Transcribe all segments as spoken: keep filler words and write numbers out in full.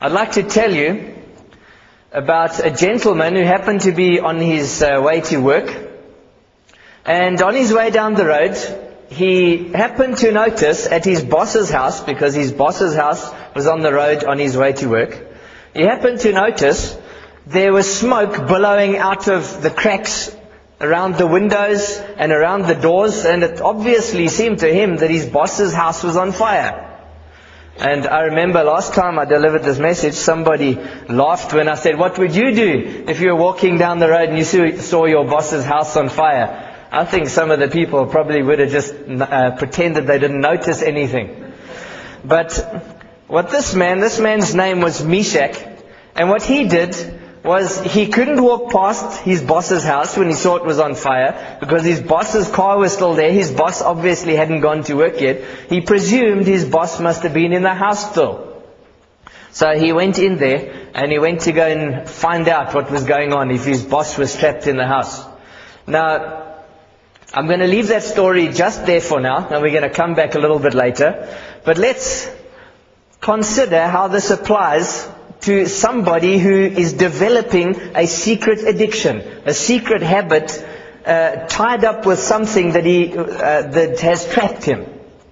I'd like to tell you about a gentleman who happened to be on his uh, way to work. And on his way down the road, he happened to notice at his boss's house, because his boss's house was on the road on his way to work, he happened to notice there was smoke billowing out of the cracks around the windows and around the doors, and it obviously seemed to him that his boss's house was on fire. And I remember last time I delivered this message, somebody laughed when I said, what would you do if you were walking down the road and you saw your boss's house on fire? I think some of the people probably would have just uh, pretended they didn't notice anything. But what this man, this man's name was Meshach, and what he did was he couldn't walk past his boss's house when he saw it was on fire, because his boss's car was still there. His boss obviously hadn't gone to work yet. He presumed his boss must have been in the house still. So he went in there and he went to go and find out what was going on, if his boss was trapped in the house. Now, I'm going to leave that story just there for now, and we're going to come back a little bit later. But let's consider how this applies to somebody who is developing a secret addiction, a secret habit uh, tied up with something that he uh, that has trapped him.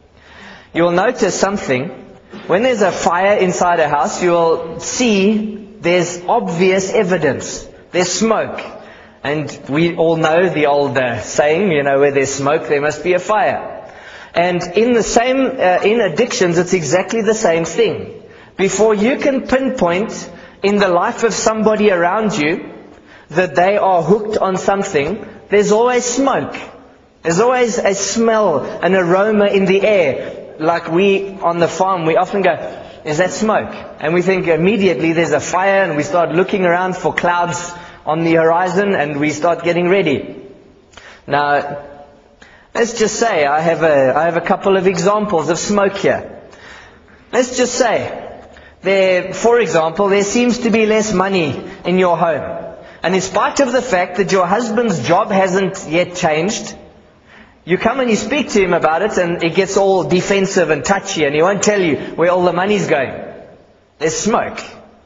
You will notice something. When there's a fire inside a house, you will see there's obvious evidence. There's smoke. And we all know the old uh, saying, you know, where there's smoke, there must be a fire. And in the same, uh, in addictions, it's exactly the same thing. Before you can pinpoint in the life of somebody around you that they are hooked on something, there's always smoke. There's always a smell, an aroma in the air. Like we on the farm, we often go, is that smoke? And we think immediately there's a fire, and we start looking around for clouds on the horizon, and we start getting ready. Now, let's just say I have a, I have a couple of examples of smoke here. Let's just say, There, for example, there seems to be less money in your home. And in spite of the fact that your husband's job hasn't yet changed, you come and you speak to him about it, and it gets all defensive and touchy, and he won't tell you where all the money's going. There's smoke.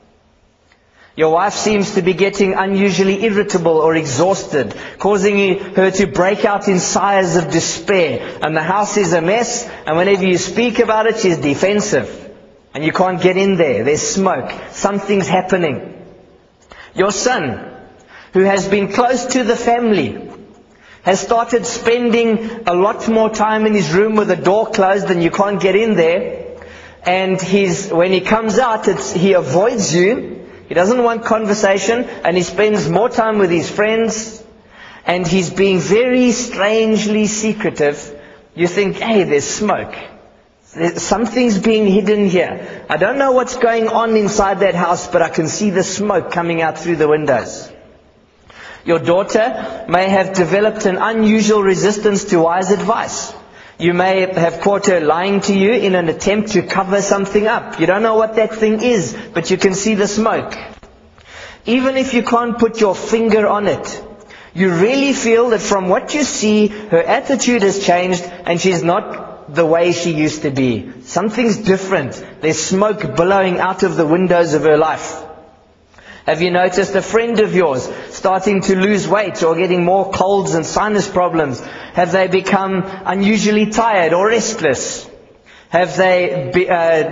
Your wife seems to be getting unusually irritable or exhausted, causing her to break out in sighs of despair. And the house is a mess, and whenever you speak about it, she's defensive. And you can't get in there. There's smoke. Something's happening. Your son, who has been close to the family, has started spending a lot more time in his room with the door closed, and you can't get in there. And he's, when he comes out, it's, he avoids you. He doesn't want conversation, and he spends more time with his friends. And he's being very strangely secretive. You think, hey, there's smoke. Something's being hidden here. I don't know what's going on inside that house, but I can see the smoke coming out through the windows. Your daughter may have developed an unusual resistance to wise advice. You may have caught her lying to you in an attempt to cover something up. You don't know what that thing is, but you can see the smoke. Even if you can't put your finger on it, you really feel that from what you see, her attitude has changed, and she's not the way she used to be. Something's different. There's smoke billowing out of the windows of her life. Have you noticed a friend of yours starting to lose weight or getting more colds and sinus problems? Have they become unusually tired or restless? Have they be,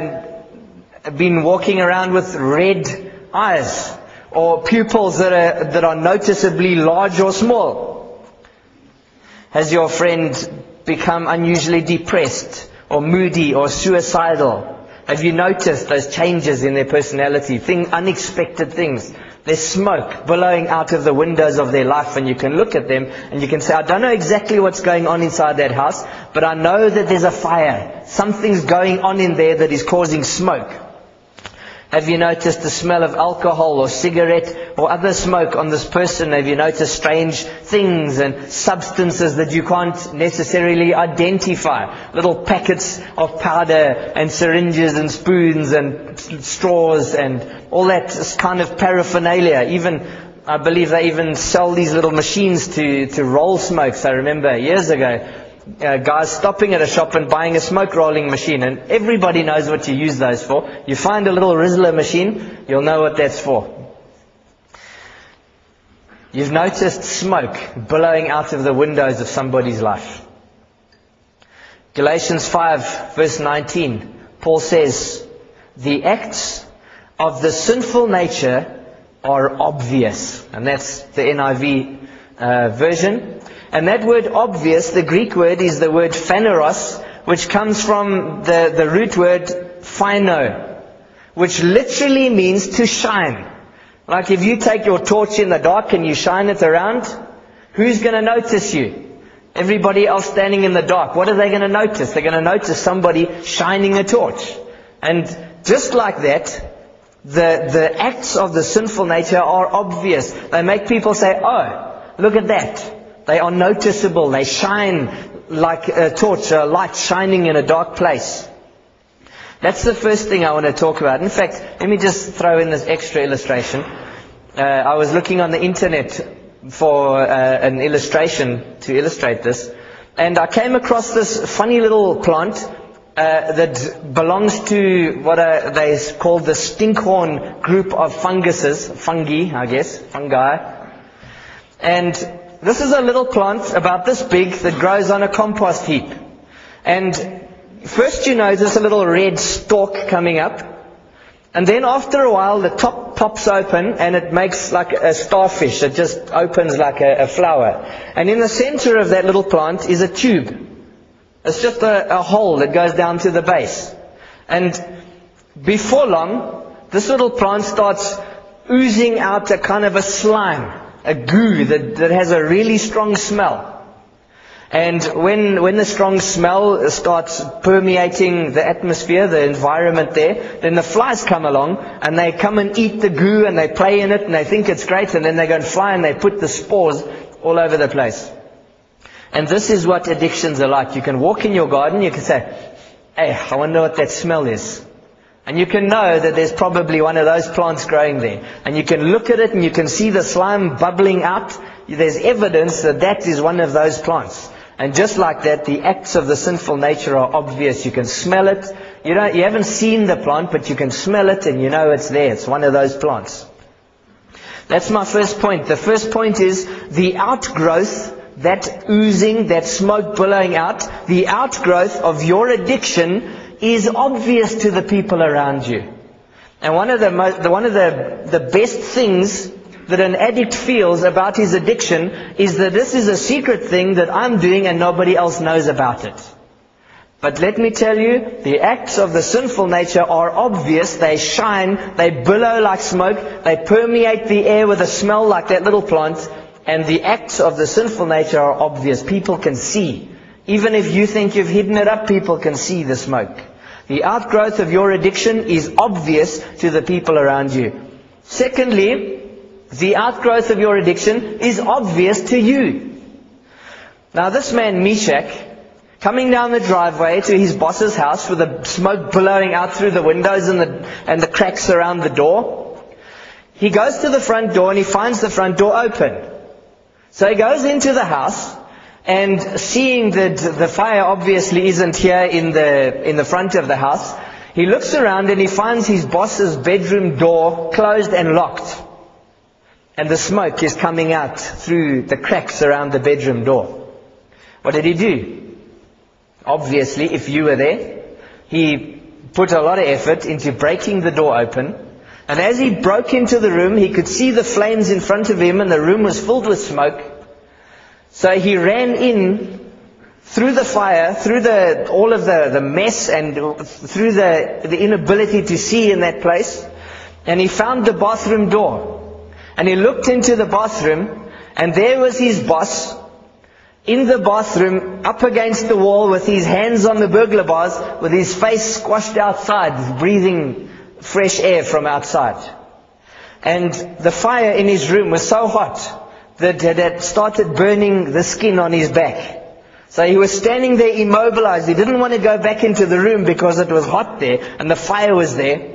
uh, been walking around with red eyes or pupils that are, that are noticeably large or small? Has your friend become unusually depressed or moody or suicidal? Have you noticed those changes in their personality? Thing, unexpected things. There's smoke billowing out of the windows of their life, and you can look at them and you can say, I don't know exactly what's going on inside that house, but I know that there's a fire. Something's going on in there that is causing smoke. Have you noticed the smell of alcohol or cigarette or other smoke on this person? Have you noticed strange things and substances that you can't necessarily identify? Little packets of powder and syringes and spoons and straws and all that kind of paraphernalia. Even, I believe they even sell these little machines to, to roll smokes. I remember years ago, uh, guys stopping at a shop and buying a smoke rolling machine. And everybody knows what you use those for. You find a little Rizzler machine, you'll know what that's for. You've noticed smoke billowing out of the windows of somebody's life. Galatians five verse nineteen, Paul says, the acts of the sinful nature are obvious. And that's the N I V uh, version. And that word obvious, the Greek word is the word phaneros, which comes from the, the root word phino, which literally means to shine. Like if you take your torch in the dark and you shine it around, who's going to notice you? Everybody else standing in the dark. What are they going to notice? They're going to notice somebody shining a torch. And just like that, the, the acts of the sinful nature are obvious. They make people say, oh, look at that. They are noticeable. They shine like a torch, a light shining in a dark place. That's the first thing I want to talk about. In fact, let me just throw in this extra illustration. Uh, I was looking on the internet for uh, an illustration to illustrate this, and I came across this funny little plant uh, that belongs to what are they called the stinkhorn group of funguses, fungi, I guess, fungi. And this is a little plant about this big that grows on a compost heap. And first you notice a little red stalk coming up, and then after a while the top pops open and it makes like a starfish. It just opens like a, a flower. And in the center of that little plant is a tube. It's just a, a hole that goes down to the base. And before long, this little plant starts oozing out a kind of a slime, a goo that, that has a really strong smell. And when when the strong smell starts permeating the atmosphere, the environment there, then the flies come along and they come and eat the goo and they play in it and they think it's great, and then they go and fly and they put the spores all over the place. And this is what addictions are like. You can walk in your garden, you can say, hey, I wonder what that smell is. And you can know that there's probably one of those plants growing there. And you can look at it and you can see the slime bubbling out. There's evidence that that is one of those plants. And just like that, the acts of the sinful nature are obvious. You can smell it. You don't, you haven't seen the plant, but you can smell it and you know it's there. It's one of those plants. That's my first point. The first point is the outgrowth, that oozing, that smoke billowing out, the outgrowth of your addiction is obvious to the people around you. And one of the most, one of the, the best things that an addict feels about his addiction is that this is a secret thing that I'm doing and nobody else knows about it. But let me tell you, the acts of the sinful nature are obvious. They shine, they billow like smoke, they permeate the air with a smell like that little plant, and the acts of the sinful nature are obvious. People can see. Even if you think you've hidden it up, people can see the smoke. The outgrowth of your addiction is obvious to the people around you. Secondly, the outgrowth of your addiction is obvious to you. Now this man, Meshach, coming down the driveway to his boss's house with the smoke billowing out through the windows and the, and the cracks around the door, he goes to the front door and he finds the front door open. So he goes into the house, and seeing that the fire obviously isn't here in the, in the front of the house, he looks around and he finds his boss's bedroom door closed and locked. And the smoke is coming out through the cracks around the bedroom door. What did he do? Obviously, if you were there, he put a lot of effort into breaking the door open. And as he broke into the room, he could see the flames in front of him and the room was filled with smoke. So he ran in through the fire, through the all of the, the mess and through the, the inability to see in that place. And he found the bathroom door. And he looked into the bathroom, and there was his boss in the bathroom, up against the wall with his hands on the burglar bars, with his face squashed outside, breathing fresh air from outside. And the fire in his room was so hot that it had started burning the skin on his back. So he was standing there immobilized. He didn't want to go back into the room because it was hot there and the fire was there.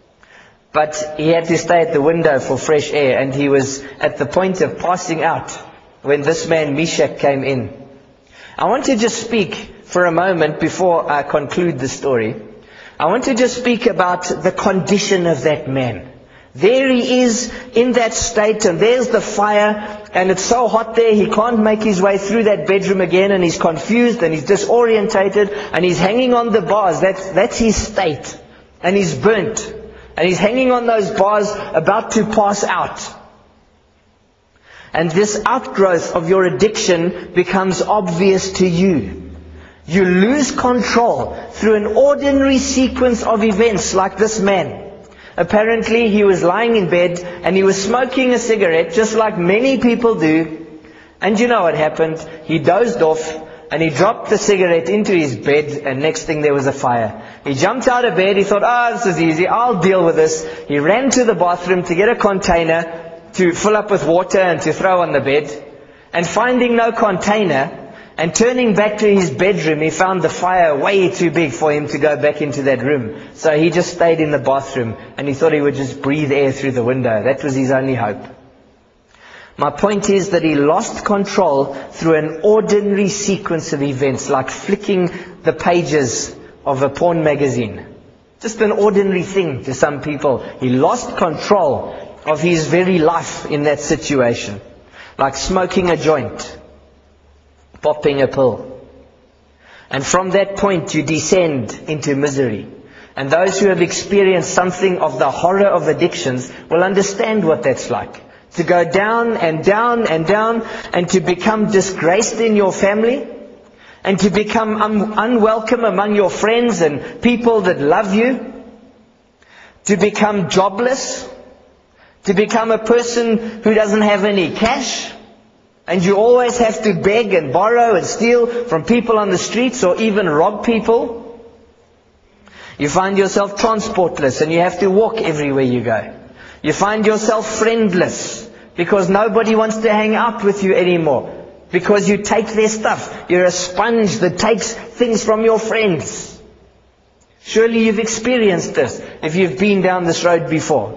But he had to stay at the window for fresh air, and he was at the point of passing out when this man Meshach came in. I want to just speak for a moment before I conclude the story. I want to just speak about the condition of that man. There he is in that state, and there's the fire, and it's so hot there, he can't make his way through that bedroom again, and he's confused, and he's disorientated, and he's hanging on the bars. That's, that's his state. And he's burnt. And he's hanging on those bars, about to pass out. And this outgrowth of your addiction becomes obvious to you. You lose control through an ordinary sequence of events like this man. Apparently he was lying in bed and he was smoking a cigarette, just like many people do. And you know what happened? He dozed off and he dropped the cigarette into his bed, and next thing there was a fire. He jumped out of bed, he thought, oh, this is easy, I'll deal with this. He ran to the bathroom to get a container to fill up with water and to throw on the bed. And finding no container, and turning back to his bedroom, he found the fire way too big for him to go back into that room. So he just stayed in the bathroom, and he thought he would just breathe air through the window. That was his only hope. My point is that he lost control through an ordinary sequence of events, like flicking the pages of a porn magazine. Just an ordinary thing to some people. He lost control of his very life in that situation. Like smoking a joint, popping a pill. And from that point you descend into misery. And those who have experienced something of the horror of addictions will understand what that's like. To go down and down and down, and to become disgraced in your family, and to become un- unwelcome among your friends and people that love you, to become jobless, to become a person who doesn't have any cash, and you always have to beg and borrow and steal from people on the streets, or even rob people. You find yourself transportless and you have to walk everywhere you go. You find yourself friendless because nobody wants to hang out with you anymore, because you take their stuff. You're a sponge that takes things from your friends. Surely you've experienced this if you've been down this road before.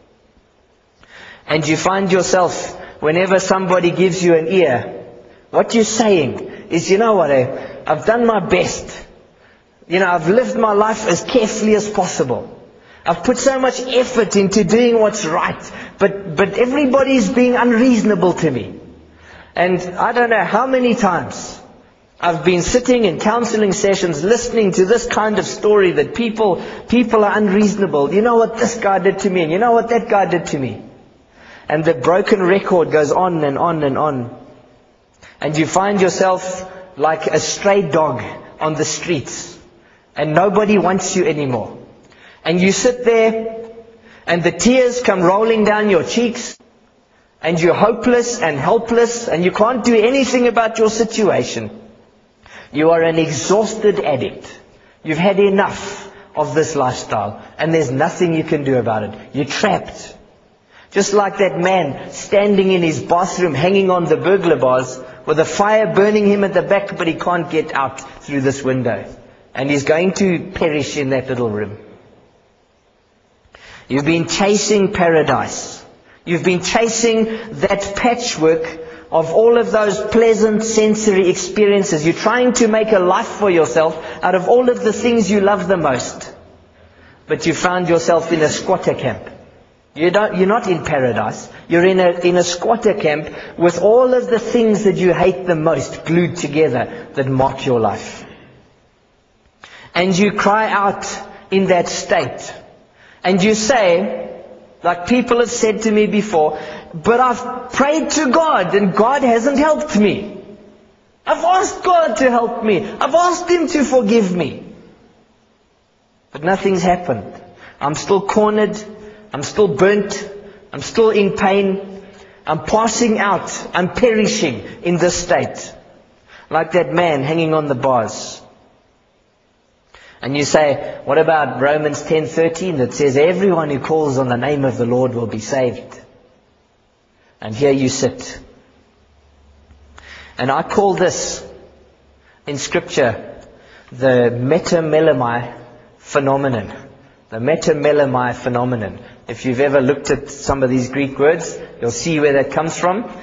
And you find yourself, whenever somebody gives you an ear, what you're saying is, you know what, eh, I've done my best. You know, I've lived my life as carefully as possible. I've put so much effort into doing what's right, but, but everybody's being unreasonable to me. And I don't know how many times I've been sitting in counseling sessions listening to this kind of story, that people, people are unreasonable. You know what this guy did to me, and you know what that guy did to me. And the broken record goes on and on and on. And you find yourself like a stray dog on the streets, and nobody wants you anymore. And you sit there, and the tears come rolling down your cheeks, and you're hopeless and helpless, and you can't do anything about your situation. You are an exhausted addict. You've had enough of this lifestyle, and there's nothing you can do about it. You're trapped. Just like that man standing in his bathroom hanging on the burglar bars with a fire burning him at the back, but he can't get out through this window. And he's going to perish in that little room. You've been chasing paradise. You've been chasing that patchwork of all of those pleasant sensory experiences. You're trying to make a life for yourself out of all of the things you love the most. But you found yourself in a squatter camp. You don't, you're not in paradise. You're in a, in a squatter camp with all of the things that you hate the most glued together that mark your life. And you cry out in that state. And you say, like people have said to me before, but I've prayed to God and God hasn't helped me. I've asked God to help me. I've asked Him to forgive me. But nothing's happened. I'm still cornered. I'm still burnt. I'm still in pain. I'm passing out. I'm perishing in this state. Like that man hanging on the bars. And you say, what about Romans ten thirteen that says everyone who calls on the name of the Lord will be saved? And here you sit. And I call this in Scripture the metamelemai phenomenon. The metamelemai phenomenon. If you've ever looked at some of these Greek words, you'll see where that comes from.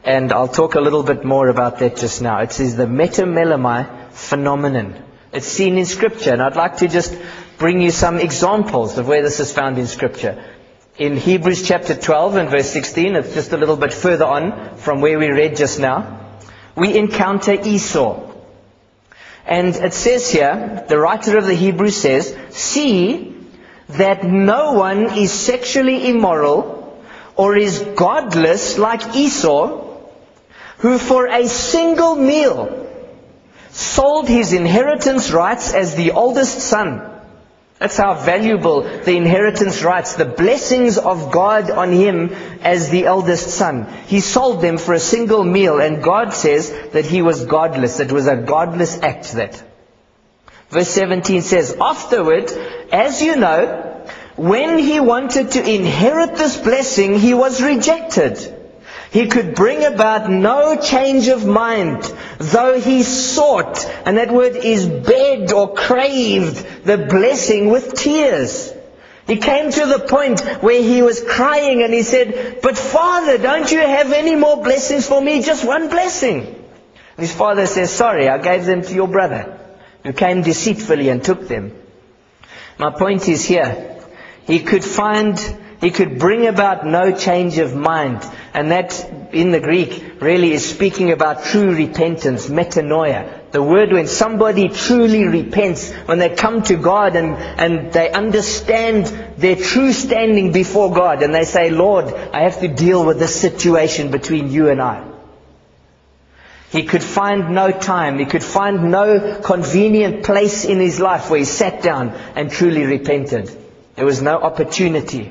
And I'll talk a little bit more about that just now. It says the metamelomai phenomenon. It's seen in Scripture, and I'd like to just bring you some examples of where this is found in Scripture. In Hebrews chapter twelve and verse sixteen, it's just a little bit further on from where we read just now, we encounter Esau. And it says here, the writer of the Hebrews says, "See that no one is sexually immoral or is godless like Esau, who for a single meal sold his inheritance rights as the oldest son." That's how valuable the inheritance rights, the blessings of God on him as the eldest son. He sold them for a single meal, and God says that he was godless. It was a godless act, that. Verse seventeen says, "Afterward, as you know, when he wanted to inherit this blessing, he was rejected. He could bring about no change of mind, though he sought," and that word is begged or craved, "the blessing with tears." He came to the point where he was crying and he said, "But Father, don't you have any more blessings for me? Just one blessing." And his father says, "Sorry, I gave them to your brother, who came deceitfully and took them." My point is here, he could find... He could bring about no change of mind. And that, in the Greek, really is speaking about true repentance, metanoia. The word when somebody truly repents, when they come to God and, and they understand their true standing before God, and they say, "Lord, I have to deal with this situation between you and I." He could find no time, he could find no convenient place in his life where he sat down and truly repented. There was no opportunity.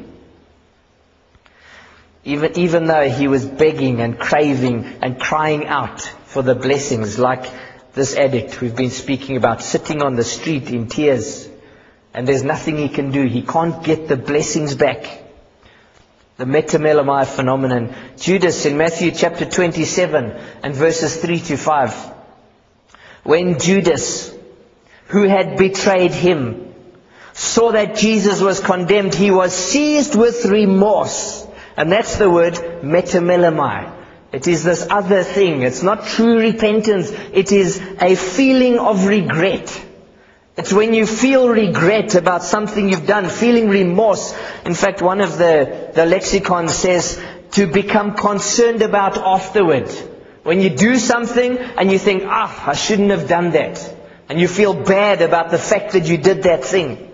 Even, even though he was begging and craving and crying out for the blessings, like this addict we've been speaking about, sitting on the street in tears, and there's nothing he can do. He can't get the blessings back. The metamelomai phenomenon. Judas in Matthew chapter twenty-seven and verses three to five. When Judas, who had betrayed him, saw that Jesus was condemned, he was seized with remorse. And that's the word metamelomai. It is this other thing. It's not true repentance. It is a feeling of regret. It's when you feel regret about something you've done, feeling remorse. In fact, one of the, the lexicons says to become concerned about afterward. When you do something and you think, ah, I shouldn't have done that. And you feel bad about the fact that you did that thing.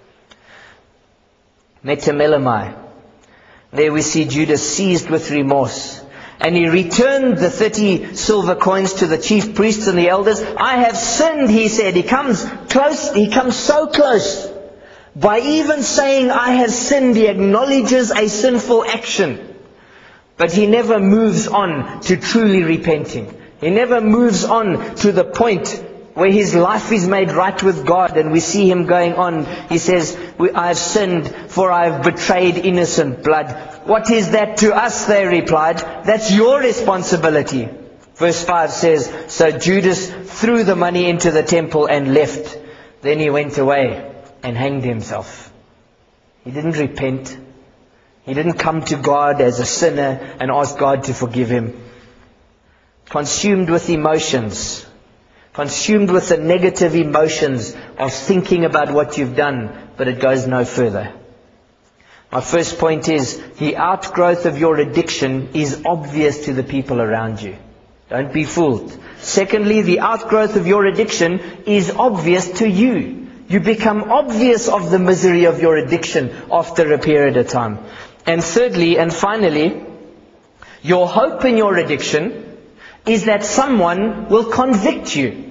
Metamelomai. There we see Judas seized with remorse. And he returned the thirty silver coins to the chief priests and the elders. "I have sinned," he said. He comes close, he comes so close. By even saying, "I have sinned," he acknowledges a sinful action. But he never moves on to truly repenting. He never moves on to the point where his life is made right with God, and we see him going on. He says, "I have sinned, for I have betrayed innocent blood." "What is that to us?" they replied. "That's your responsibility." Verse five says, "So Judas threw the money into the temple and left. Then he went away and hanged himself." He didn't repent. He didn't come to God as a sinner and ask God to forgive him. Consumed with emotions. Consumed with the negative emotions of thinking about what you've done, but it goes no further. My first point is, the outgrowth of your addiction is obvious to the people around you. Don't be fooled. Secondly, the outgrowth of your addiction is obvious to you. You become obvious of the misery of your addiction after a period of time. And thirdly, and finally, your hope in your addiction is that someone will convict you.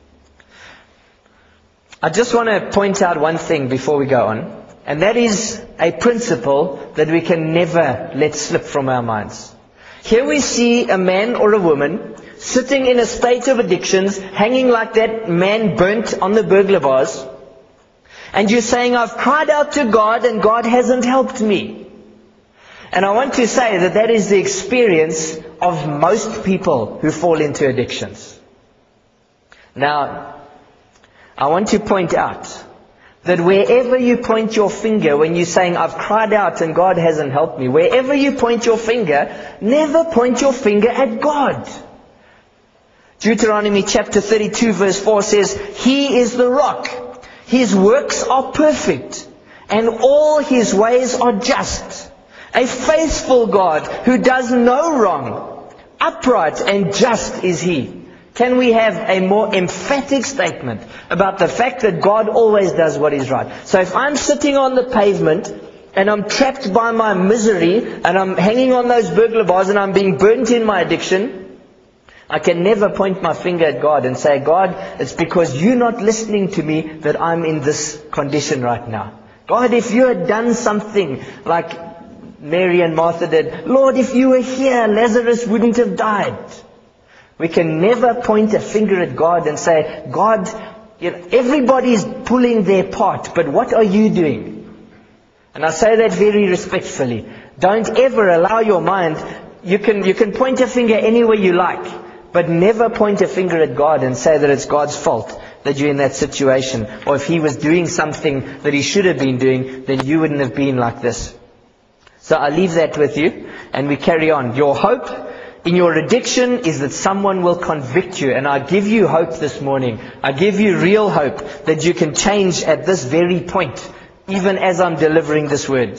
I just want to point out one thing before we go on, and that is a principle that we can never let slip from our minds. Here we see a man or a woman sitting in a state of addictions, hanging like that man burnt on the burglar bars, and you're saying, "I've cried out to God and God hasn't helped me." And I want to say that that is the experience of most people who fall into addictions. Now, I want to point out that wherever you point your finger, when you're saying, I've cried out and God hasn't helped me, wherever you point your finger, never point your finger at God. Deuteronomy chapter thirty-two verse four says, He is the rock. His works are perfect, and all His ways are just. A faithful God who does no wrong. Upright and just is He. Can we have a more emphatic statement about the fact that God always does what is right? So if I'm sitting on the pavement and I'm trapped by my misery and I'm hanging on those burglar bars and I'm being burnt in my addiction, I can never point my finger at God and say, God, it's because you're not listening to me that I'm in this condition right now. God, if you had done something like Mary and Martha did, Lord, if you were here, Lazarus wouldn't have died. We can never point a finger at God and say, God, you know, everybody's pulling their part, but what are you doing? And I say that very respectfully. Don't ever allow your mind, you can, you can point a finger anywhere you like, but never point a finger at God and say that it's God's fault that you're in that situation. Or if He was doing something that He should have been doing, then you wouldn't have been like this. So I leave that with you, and we carry on. Your hope in your addiction is that someone will convict you. And I give you hope this morning. I give you real hope that you can change at this very point, even as I'm delivering this word.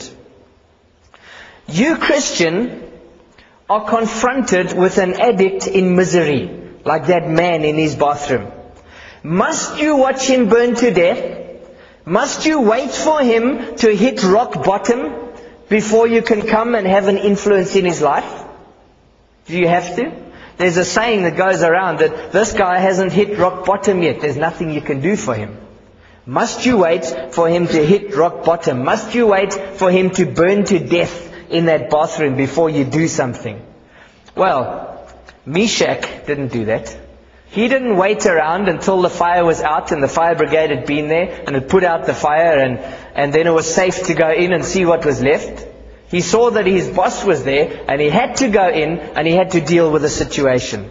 You, Christian, are confronted with an addict in misery, like that man in his bathroom. Must you watch him burn to death? Must you wait for him to hit rock bottom before you can come and have an influence in his life? Do you have to? There's a saying that goes around that this guy hasn't hit rock bottom yet. There's nothing you can do for him. Must you wait for him to hit rock bottom? Must you wait for him to burn to death in that bathroom before you do something? Well, Meshach didn't do that. He didn't wait around until the fire was out and the fire brigade had been there and had put out the fire and, and then it was safe to go in and see what was left. He saw that his boss was there and he had to go in and he had to deal with the situation.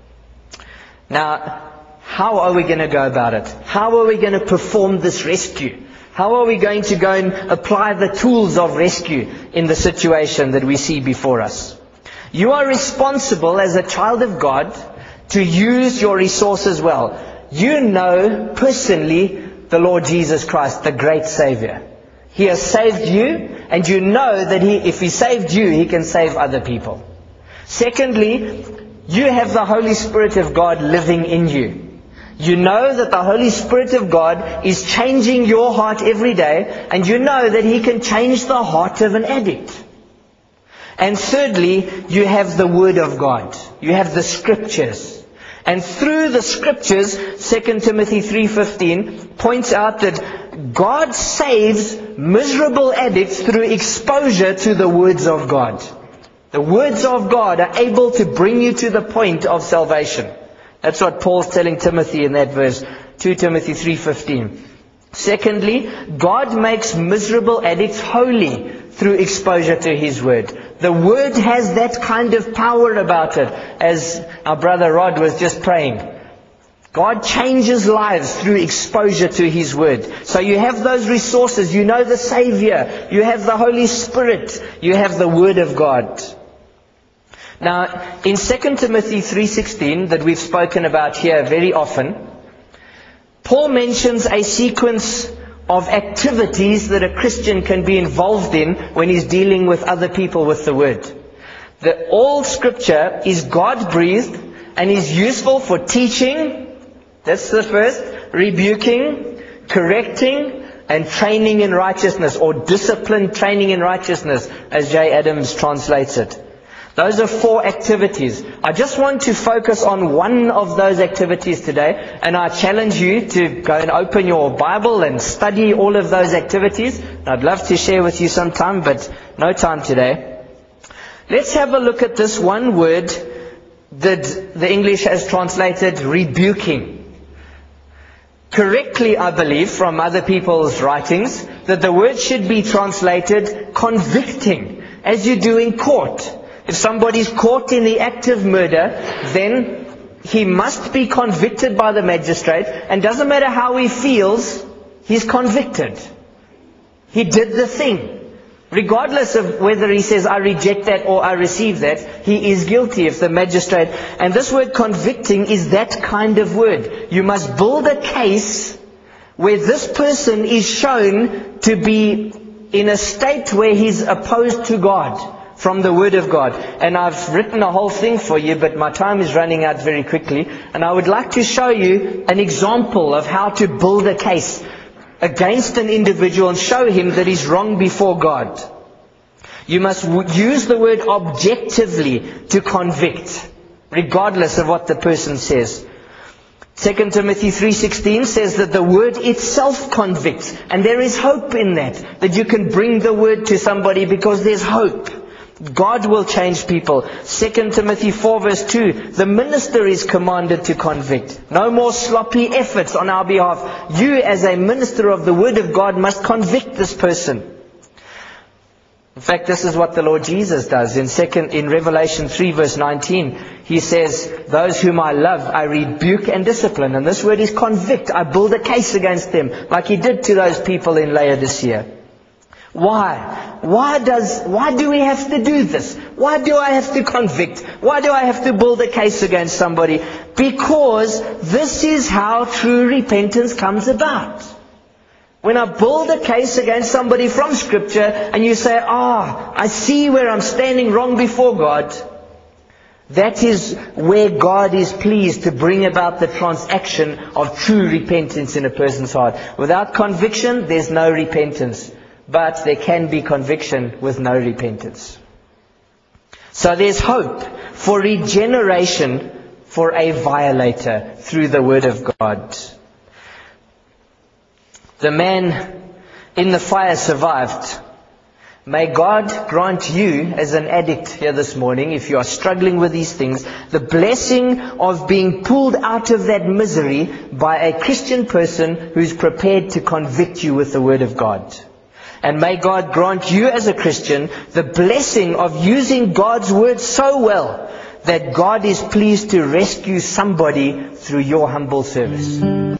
Now, how are we going to go about it? How are we going to perform this rescue? How are we going to go and apply the tools of rescue in the situation that we see before us? You are responsible as a child of God to use your resources well. You know personally the Lord Jesus Christ, the great Savior. He has saved you, and you know that he, if He saved you, He can save other people. Secondly, you have the Holy Spirit of God living in you. You know that the Holy Spirit of God is changing your heart every day, and you know that He can change the heart of an addict. And thirdly, you have the Word of God. You have the Scriptures. And through the Scriptures, Second Timothy three fifteen points out that God saves miserable addicts through exposure to the words of God. The words of God are able to bring you to the point of salvation. That's what Paul's telling Timothy in that verse, Second Timothy three fifteen. Secondly, God makes miserable addicts holy through exposure to His Word. The Word has that kind of power about it, as our brother Rod was just praying. God changes lives through exposure to His Word. So you have those resources. You know the Savior. You have the Holy Spirit. You have the Word of God. Now, in Second Timothy three sixteen, that we've spoken about here very often, Paul mentions a sequence of activities that a Christian can be involved in when he's dealing with other people with the Word. The all Scripture is God-breathed and is useful for teaching, that's the first, rebuking, correcting, and training in righteousness, or discipline, training in righteousness, as J. Adams translates it. Those are four activities. I just want to focus on one of those activities today, and I challenge you to go and open your Bible and study all of those activities. I'd love to share with you sometime, but no time today. Let's have a look at this one word that the English has translated rebuking. Correctly, I believe, from other people's writings, that the word should be translated convicting, as you do in court. If somebody's caught in the act of murder, then he must be convicted by the magistrate, and doesn't matter how he feels, he's convicted. He did the thing. Regardless of whether he says, I reject that or I receive that, he is guilty if the magistrate... And this word convicting is that kind of word. You must build a case where this person is shown to be in a state where he's opposed to God from the Word of God. And I've written a whole thing for you, but my time is running out very quickly. And I would like to show you an example of how to build a case against an individual and show him that he's wrong before God. You must w- use the word objectively to convict, regardless of what the person says. Second Timothy three sixteen says that the word itself convicts. And there is hope in that. That you can bring the word to somebody because there's hope. God will change people. Second Timothy four verse two, the minister is commanded to convict. No more sloppy efforts on our behalf. You as a minister of the Word of God must convict this person. In fact, this is what the Lord Jesus does. In second, in Revelation three verse nineteen, He says, those whom I love, I rebuke and discipline. And this word is convict. I build a case against them, like He did to those people in Laodicea. Why? Why does, why do we have to do this? Why do I have to convict? Why do I have to build a case against somebody? Because this is how true repentance comes about. When I build a case against somebody from Scripture and you say, ah, I see where I'm standing wrong before God, that is where God is pleased to bring about the transaction of true repentance in a person's heart. Without conviction, there's no repentance. But there can be conviction with no repentance. So there's hope for regeneration for a violator through the Word of God. The man in the fire survived. May God grant you, as an addict here this morning, if you are struggling with these things, the blessing of being pulled out of that misery by a Christian person who's prepared to convict you with the Word of God. And may God grant you as a Christian the blessing of using God's Word so well that God is pleased to rescue somebody through your humble service.